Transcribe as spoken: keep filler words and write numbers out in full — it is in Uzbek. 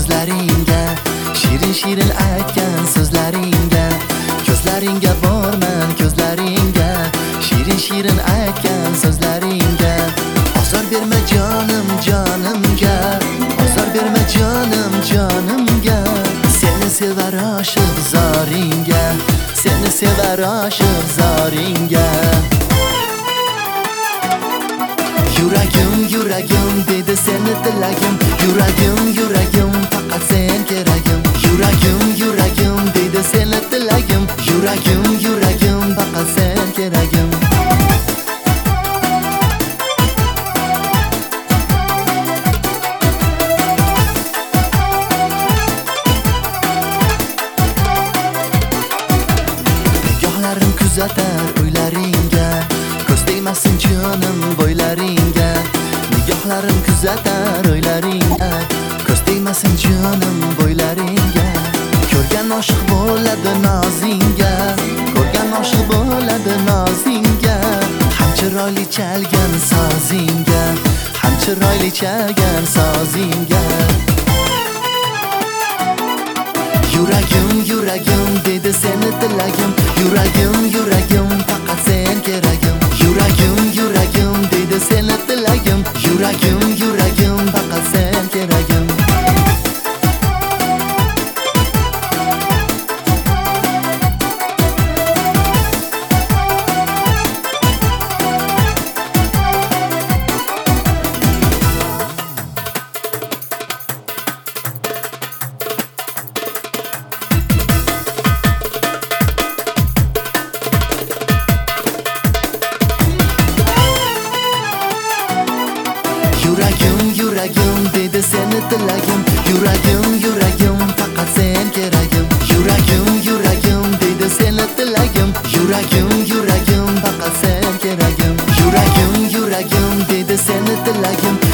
ko'zlaringga, shirin shirin aytgan so'zlaringga, ko'zlaringga borman ko'zlaringga, shirin shirin aytgan so'zlaringga. Ozor berma jonim jonimga, ozor berma jonim jonimga. Seni sevar oshiq zoringga, seni sevar oshiq zoringga. Yuragim yuragim dedi seni tilagim, yuragim yuragim faqat sen keragim. Yuragim yuragim dedi seni tilagim, yuragim yuragim faqat sen keragim. Nigohlarim kuzatar o'ylaringga, ko'z tegmasin jonim bo'ylaringga. Nigohlarim kuzatar o'ylaringga, ko'z tegmasin jonim bo'ylaringga. Ko'rgan oshiq bo'ladi nozingga, ko'rgan oshiq bo'ladi nozingga. Ham chiroyli chalgan sozingga, ham chiroyli chalgan sozingga. Yuragim yuragim dedi seni tilagim, yuragim yuragim faqat sen keragim. Yuragim yuragim dedi seni tilagim, yuragim yuragim faqat sen keragim. Yuragim yuragim dedi seni tilagim, yuragim yuragim faqat sen keragim. Yuragim yuragim dedi seni tilagim, yuragim yuragim faqat sen keragim. Yuragim yuragim dedi seni tilagim,